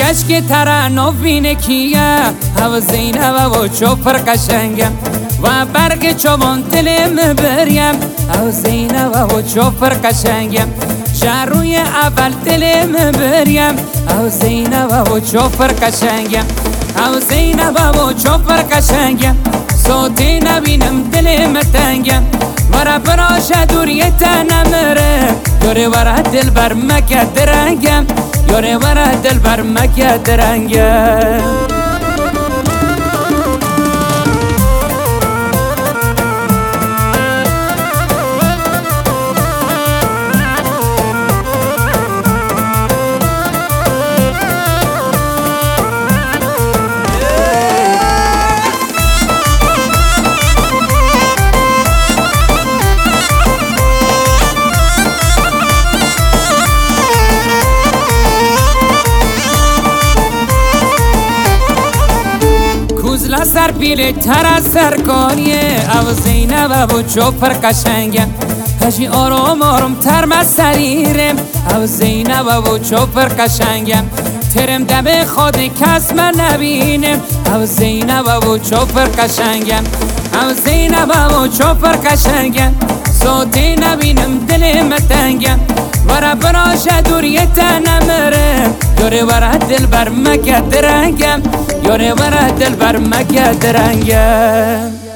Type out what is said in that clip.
که ترانو بینه کیه او زینب و چوپر قشنگه و برگ چوبان تلم بریم او زینب و چوپر قشنگه شهروی اول تلم بریم او زینب و چوپر قشنگه او زینب و چوپر قشنگه صوتی نبینم دلم تنگه ورا براش دوریت نمره یوره ورا دل بر مکه درنگم یوره ورا دل بر مکه درنگم سر پیل تر از سرکانیه او زینب و چوپر قشنگه هجی آرام آرام تر مسریرم او زینب و چوپر قشنگه ترم دم خود کس من نبینم او زینب و چوپر قشنگه او زینب و چوپر قشنگه صوتی نبینم دلم تنگه ورا براش دوریت نمره یوره ورا دل بر مکه درنگم یوره ورا دل بر مکه درنگم